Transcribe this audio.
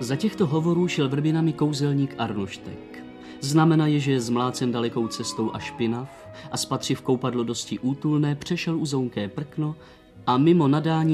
Za těchto hovorů šel vrbinami kouzelník Arnoštek. Znamená je, že je zmlácen dalekou cestou a špinav a spatřiv koupadlo dosti útulné, přešel uzounké prkno a mimo nadání